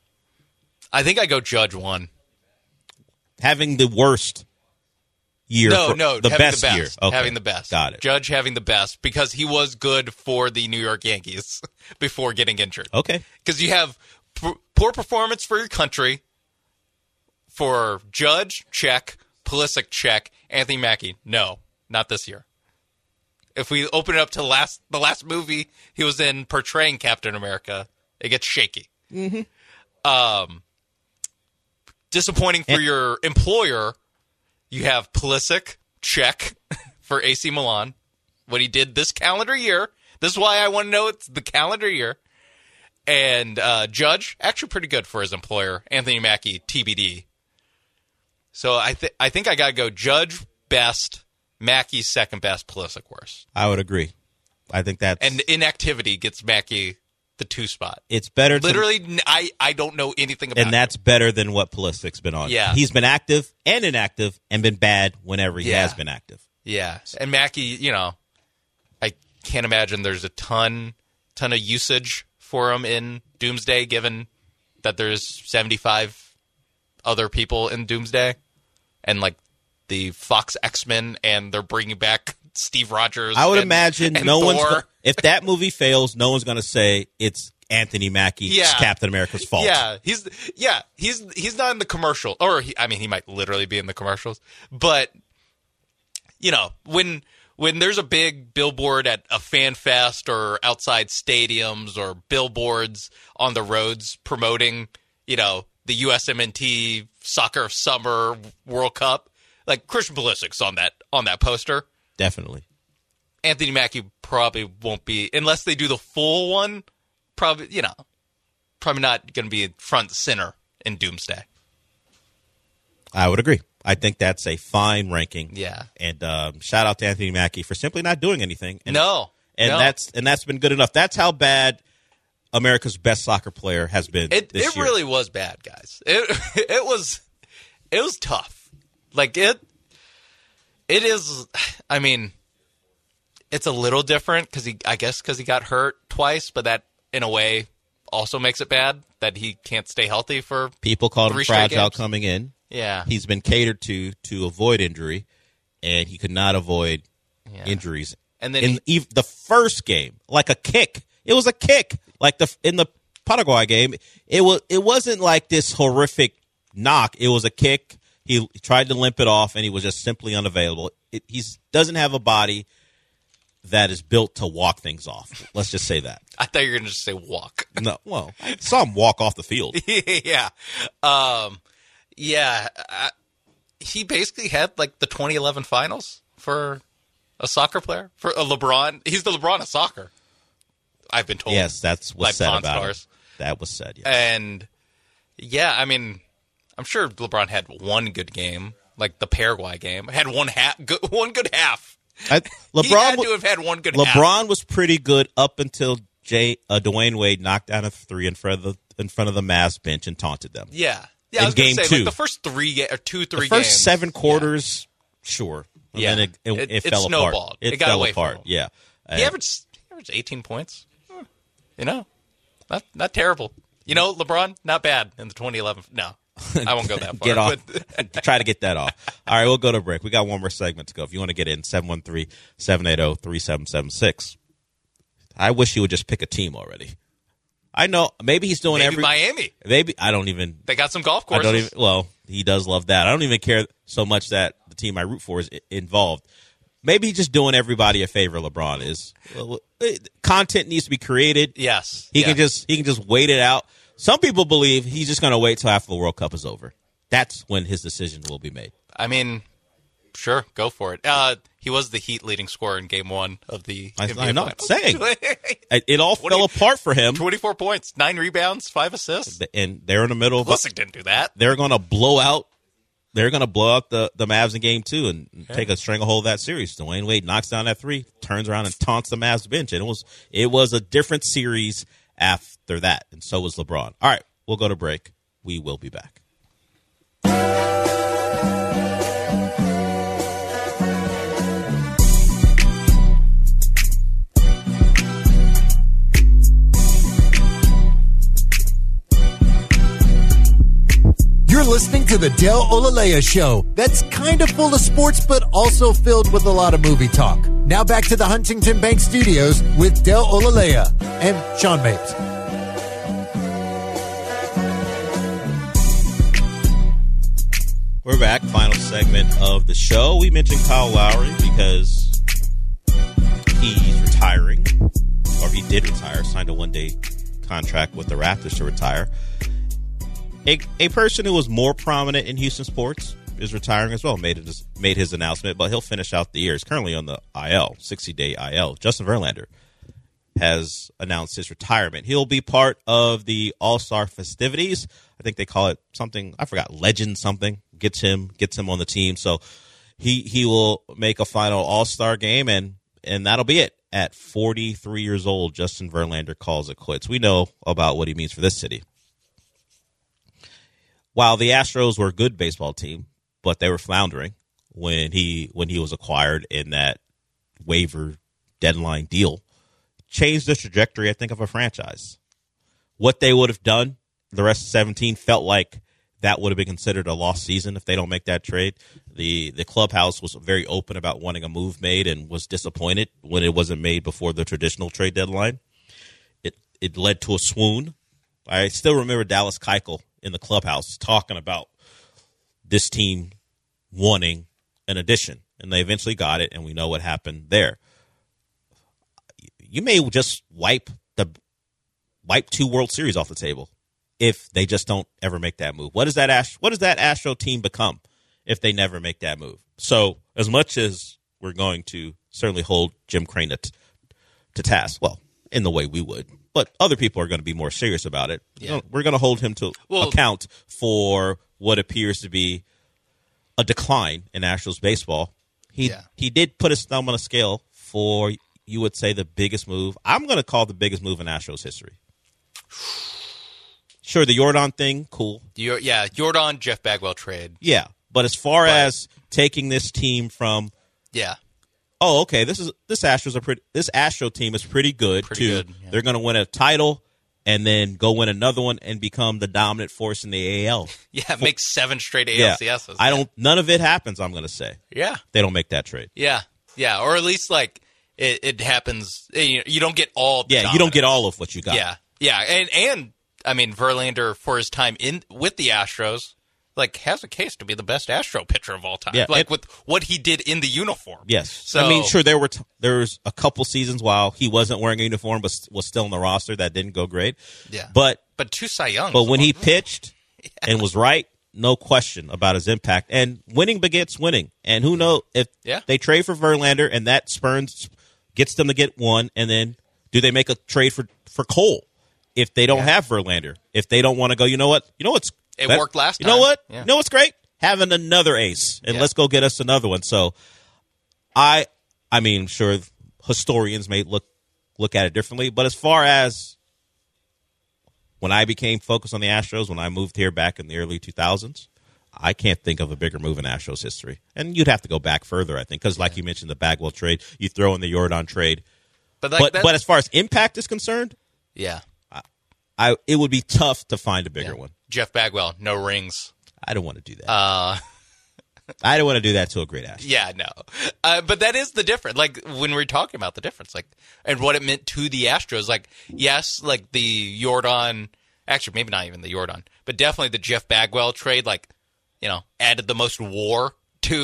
I think I go Judge one. Having the worst year. No, for, no, the having best, the best year. Okay. having the best. Got it. Judge having the best because he was good for the New York Yankees before getting injured. Okay. Because you have p- poor performance for your country. For Judge, check. Pulisic, check. Anthony Mackie, no, not this year. If we open it up to last the last movie he was in portraying Captain America, it gets shaky. Mm-hmm. Um, disappointing for And- your employer. You have Pulisic, check, for A C Milan. What he did this calendar year. This is why I want to know it's the calendar year. And uh, Judge, actually pretty good for his employer. Anthony Mackie, T B D. So I, th- I think I got to go Judge best, Mackie second best, Pulisic worst. I would agree. I think that's And inactivity gets Mackie the two spot. it's better. To, Literally, n- I, I don't know anything about and that's better than what Pulisic's been on. Yeah. He's been active and inactive and been bad whenever he Yeah. has been active. Yeah, and Mackie, you know, I can't imagine there's a ton, ton of usage for him in Doomsday, given that there's seventy-five other people in Doomsday, and like the Fox X-Men, and they're bringing back Steve Rogers. I would and- imagine and no one's Thor. go- if that movie fails, no one's going to say it's Anthony Mackie's Yeah. Captain America's fault. Yeah, he's yeah he's he's not in the commercial, or he, I mean he might literally be in the commercials, but you know when when there's a big billboard at a fan fest or outside stadiums or billboards on the roads promoting you know the U S M N T Soccer Summer World Cup, like Christian Pulisic's on that on that poster. Definitely. Anthony Mackie probably won't be unless they do the full one. Probably, you know, probably not going to be front and center in Doomsday. I would agree. I think that's a fine ranking. Yeah. And um, shout out to Anthony Mackie for simply not doing anything. And, No, and no. that's and that's been good enough. That's how bad America's best soccer player has been. It this it year. really was bad, guys. It it was it was tough. Like it it is. I mean, it's a little different because he I guess because he got hurt twice, but that in a way also makes it bad that he can't stay healthy for People called him three straight fragile games. coming in. Yeah. He's been catered to to avoid injury, and he could not avoid Yeah. injuries. And then in he- ev- the first game, like a kick, it was a kick. Like the in the Paraguay game, it was it wasn't like this horrific knock. It was a kick. He tried to limp it off, and he was just simply unavailable. It, he's doesn't have a body that is built to walk things off. Let's just say that. I thought you were going to just say walk. No, well, I saw him walk off the field. yeah. Um, yeah. I, he basically had like the twenty eleven finals for a soccer player, for a LeBron. He's the LeBron of soccer, I've been told. Yes, that's by what's said Pawn about Stars. him. That was said, yes. And yeah, I mean, I'm sure LeBron had one good game, like the Paraguay game. Had one half, good, one good half. I, LeBron he had wa- to have had one good half. LeBron was pretty good up until Jay uh, Dwayne Wade knocked down a three in front of the in front of the Mavs bench and taunted them. Yeah, yeah. I In was gonna game say, two. like the first three ga- or two, three The first games, seven yeah. quarters, sure. And Yeah. then it, it, It- it, it fell snowballed. apart. It, It got fell away from apart. him. Yeah. He Uh, averaged, he averaged eighteen points. Huh. You know, not not terrible. You know, LeBron, not bad in the twenty eleven. No, I won't go that far. Get off. But Try to get that off. All right, we'll go to break. We got one more segment to go. If you want to get in, seven one three, seven eight zero, three seven seven six. I wish he would just pick a team already. I know. Maybe he's doing maybe every. Miami. Maybe. I don't even. They got some golf I courses. don't even. Well, he does love that. I don't even care so much that the team I root for is i- involved. maybe he's just doing everybody a favor. LeBron is well, content needs to be created. Yes, he yeah. can just he can just wait it out. Some people believe he's just going to wait till after the World Cup is over. That's when his decision will be made. I mean, sure, go for it. Uh, he was the Heat leading scorer in Game One of the. I, N B A I know. Finals. Saying it all twenty, fell apart for him. Twenty-four points, nine rebounds, five assists. And they're in the middle. of Pulisic didn't do that. They're going to blow out. They're going to blow out the, the Mavs in game two and yeah. take a stranglehold of that series. Dwayne Wade knocks down that three, turns around and taunts the Mavs bench. And it was it was a different series after that. And so was LeBron. All right, we'll go to break. We will be back. You're listening to the Del Olalea Show. That's kind of full of sports, but also filled with a lot of movie talk. Now back to the Huntington Bank Studios with Del Olalea and Sean Mapes. We're back. Final segment of the show. We mentioned Kyle Lowry because he's retiring, or he did retire, signed a one-day contract with the Raptors to retire. A, a person who was more prominent in Houston sports is retiring as well, made his, made his announcement, but he'll finish out the year. He's currently on the I L, sixty-day I L. Justin Verlander has announced his retirement. He'll be part of the All-Star festivities. I think they call it something, I forgot, Legend something, gets him gets him on the team. So he he will make a final All-Star game, and, and that'll be it. At forty-three years old, Justin Verlander calls it quits. We know about what he means for this city. While the Astros were a good baseball team, but they were floundering when he when he was acquired in that waiver deadline deal, changed the trajectory, I think, of a franchise. What they would have done the rest of seventeen felt like that would have been considered a lost season if they don't make that trade. The the clubhouse was very open about wanting a move made and was disappointed when it wasn't made before the traditional trade deadline. It it led to a swoon. I still remember Dallas Keuchel in the clubhouse talking about this team wanting an addition, and they eventually got it, and we know what happened there. You may just wipe the wipe two World Series off the table if they just don't ever make that move. What does that Ast- what does that Astro team become if they never make that move? So as much as we're going to certainly hold Jim Crane to, to task, well, in the way we would, but other people are going to be more serious about it. Yeah. We're going to hold him to well, account for what appears to be a decline in Astros baseball. He yeah. he did put his thumb on a scale for, you would say, the biggest move. I'm going to call the biggest move in Astros history. Sure, the Yordan thing, cool. You're, yeah, Yordan, Jeff Bagwell trade. Yeah, but as far But- as taking this team from, Yeah. oh, okay, this is this Astros are pretty. This Astro team is pretty good. Pretty to good, yeah. They're going to win a title and then go win another one and become the dominant force in the A L. Yeah, it makes seven straight A Yeah, L C Ss. I don't. None of it happens. I'm going to say Yeah. they don't make that trade. Yeah. Yeah. Or at least, like, it, it happens. You, you don't get all the Yeah, you don't get dominance. all of what you got. Yeah. Yeah. And, and, I mean, Verlander, for his time in with the Astros, like, has a case to be the best Astro pitcher of all time. Yeah, like, it- with what he did in the uniform. Yes. So, I mean, sure, there were t- there was a couple seasons while he wasn't wearing a uniform but s- was still in the roster that didn't go great. Yeah. But But two Cy Youngs. but when he pitched and was right, no question about his impact. And winning begets winning. And who knows if Yeah. they trade for Verlander and that spurns gets them to get one, and then do they make a trade for for Cole if they don't Yeah. have Verlander? If they don't want to go, you know what? You know what's It that- worked last You know time. what? Yeah. You know what's great? Having another ace, and Yeah. let's go get us another one. So, I, I mean, sure, historians may look look at it differently, but as far as when I became focused on the Astros, when I moved here back in the early two thousands, I can't think of a bigger move in Astros history. And you'd have to go back further, I think, because like you mentioned, the Bagwell trade, you throw in the Yordan trade. But, like, but that- but as far as impact is concerned, yeah. I it would be tough to find a bigger Yeah. one. Jeff Bagwell, no rings. I don't want to do that. Uh, I don't want to do that to a great Astros. yeah, no. Uh, but that is the difference. Like, when we're talking about the difference, like, and what it meant to the Astros, like, yes, like the Yordan, actually, maybe not even the Yordan, but definitely the Jeff Bagwell trade, like, you know, added the most war to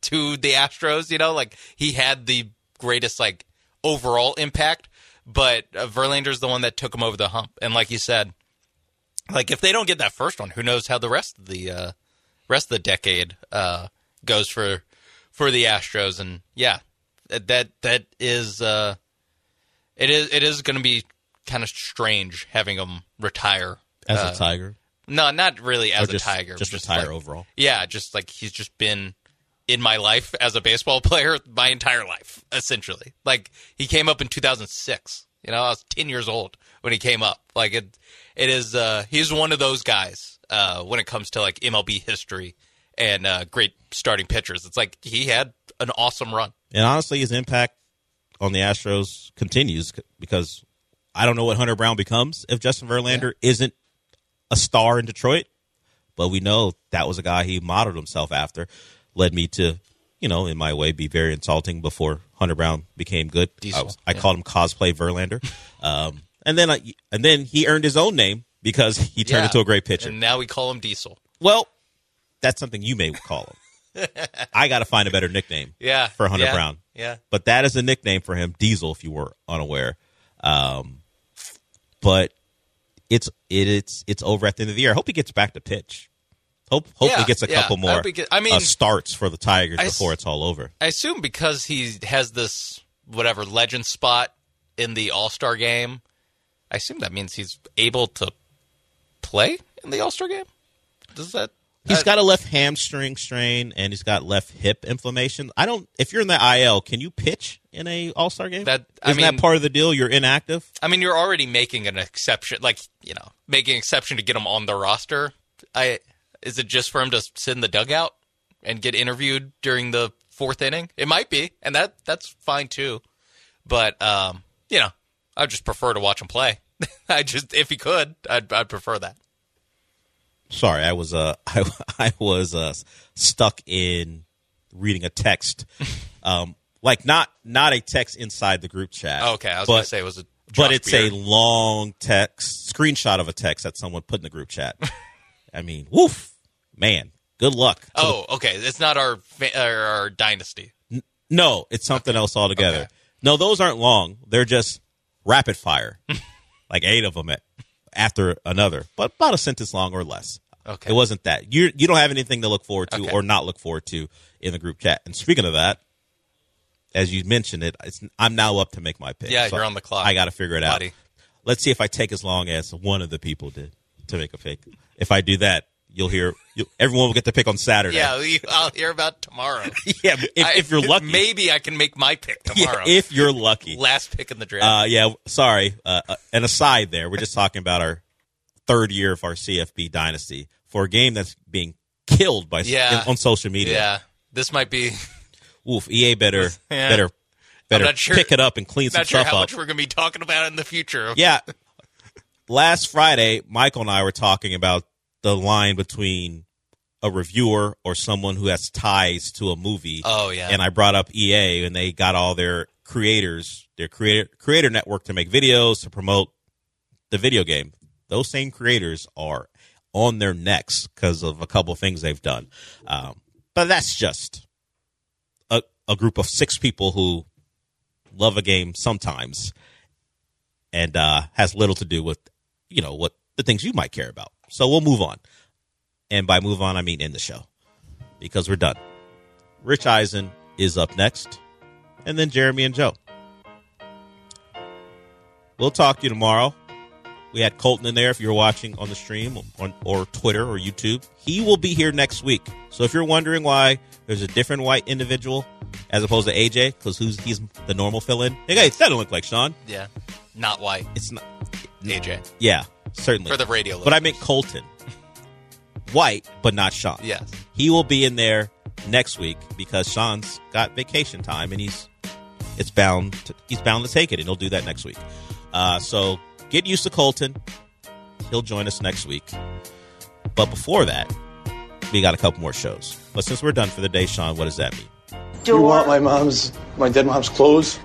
to the Astros. You know, like he had the greatest like overall impact, but uh, Verlander's the one that took him over the hump. And like you said, like if they don't get that first one, who knows how the rest of the uh, rest of the decade uh, goes for for the Astros? And yeah, that that is uh, it is it is going to be kind of strange having him retire as uh, a Tiger. No, not really as just, a Tiger. Just, just retire like, overall. Yeah, just like he's just been in my life as a baseball player my entire life, essentially. Like he came up in two thousand six. You know, I was ten years old when he came up. Like it, it is. Uh, he's one of those guys uh, when it comes to like M L B history and uh, great starting pitchers. It's like he had an awesome run. And honestly, his impact on the Astros continues because I don't know what Hunter Brown becomes if Justin Verlander yeah. isn't a star in Detroit, but we know that was a guy he modeled himself after. Led me to, you know, in my way, be very insulting before Hunter Brown became good. Diesel, I, was, I yeah. called him cosplay Verlander, um, and then I, and then he earned his own name because he turned yeah. into a great pitcher. And now we call him Diesel. Well, that's something you may call him. I got to find a better nickname yeah, for Hunter yeah, Brown. Yeah, but that is a nickname for him, Diesel, if you were unaware. Um, but it's it, it's it's over at the end of the year. I hope he gets back to pitch. Hope hopefully yeah, gets a yeah. couple more get, I mean, uh, starts for the Tigers I before s- it's all over. I assume because he has this whatever legend spot in the All-Star game, I assume that means he's able to play in the All-Star game. Does that? He's uh, got a left hamstring strain and he's got left hip inflammation. I don't. If you're in the I L, can you pitch in a All-Star game? That I Isn't mean, that part of the deal? You're inactive. I mean, you're already making an exception, like you know, making an exception to get him on the roster. I. Is it just for him to sit in the dugout and get interviewed during the fourth inning? It might be, and that that's fine too. But um, you know, I'd just prefer to watch him play. I just, if he could, I'd I'd prefer that. Sorry, I was uh I, I was uh stuck in reading a text, um, like not not a text inside the group chat. Oh, okay, I was but, gonna say it was a, but it's Beard. a long text screenshot of a text that someone put in the group chat. I mean, woof. Man, good luck. Oh, okay. It's not our fa- our, our dynasty. N- no, it's something okay. else altogether. Okay. No, those aren't long. They're just rapid fire, like eight of them at, after another, but about a sentence long or less. Okay. It wasn't that. You you don't have anything to look forward to okay. or not look forward to in the group chat. And speaking of that, as you mentioned it, it's, I'm now up to make my pick. Yeah, so you're on the clock. I got to figure it buddy. out. Let's see if I take as long as one of the people did to make a pick. If I do that, You'll hear. You'll, everyone will get to pick on Saturday. Yeah, we, I'll hear about tomorrow. yeah, if, I, if you're lucky, maybe I can make my pick tomorrow. Yeah, if you're lucky, last pick in the draft. Uh, yeah, sorry. Uh, uh, an aside there. We're just talking about our third year of our C F B dynasty for a game that's being killed by yeah. in, on social media. Yeah, this might be. Oof. E A better yeah. better better sure, pick it up and clean some not sure stuff how up. much we're going to be talking about in the future. Yeah. Last Friday, Michael and I were talking about the line between a reviewer or someone who has ties to a movie. Oh, yeah. And I brought up E A, and they got all their creators, their creator creator network to make videos to promote the video game. Those same creators are on their necks because of a couple of things they've done. Um, but that's just a, a group of six people who love a game sometimes and uh, has little to do with, you know, what the things you might care about. So we'll move on. And by move on, I mean end the show because we're done. Rich Eisen is up next, and then Jeremy and Joe. We'll talk to you tomorrow. We had Colton in there if you're watching on the stream or, or Twitter or YouTube. He will be here next week. So if you're wondering why there's a different white individual as opposed to A J, because who's he's the normal fill-in. Hey, guys, that don't look like Sean. Yeah, not white. It's not A J. Yeah, certainly For the radio But I listeners. meant Colton. White, but not Sean. Yes. He will be in there next week because Sean's got vacation time and he's it's bound to, he's bound to take it, and he'll do that next week. Uh, so get used to Colton. He'll join us next week. But before that, we got a couple more shows. But since we're done for the day, Sean, what does that mean? Do you want my mom's, my dead mom's clothes?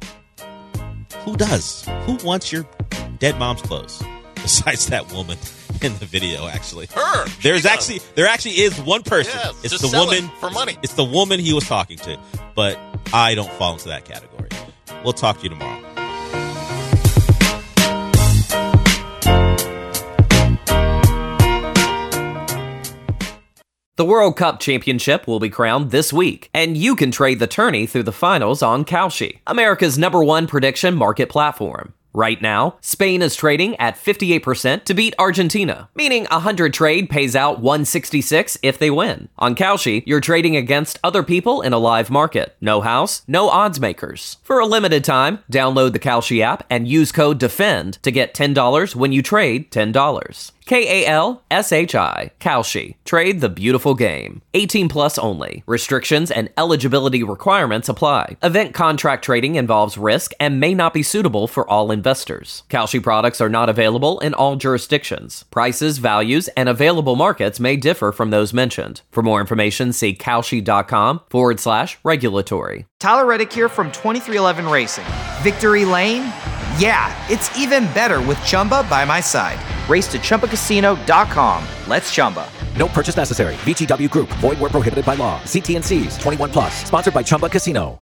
Who does? Who wants your dead mom's clothes? Besides that woman in the video. Actually, Her. There's actually there actually is one person. Yes, it's just the sell woman it for money. It's the woman he was talking to, but I don't fall into that category. We'll talk to you tomorrow. The World Cup Championship will be crowned this week, and you can trade the tourney through the finals on Kalshi, America's number one prediction market platform. Right now, Spain is trading at fifty-eight percent to beat Argentina, meaning a one hundred trade pays out one sixty-six if they win. On Kalshi, you're trading against other people in a live market. No house, no odds makers. For a limited time, download the Kalshi app and use code DEFEND to get ten dollars when you trade ten dollars. K A L S H I, Kalshi. Trade the beautiful game. eighteen plus only. Restrictions and eligibility requirements apply. Event contract trading involves risk and may not be suitable for all investors. Kalshi products are not available in all jurisdictions. Prices, values, and available markets may differ from those mentioned. For more information, see Kalshi.com forward slash regulatory. Tyler Reddick here from twenty-three eleven Racing. Victory Lane? Yeah, it's even better with Chumba by my side. Race to Chumba Casino dot com. Let's Chumba. No purchase necessary. V G W Group. Void where prohibited by law. See T and C's. twenty-one plus. Sponsored by Chumba Casino.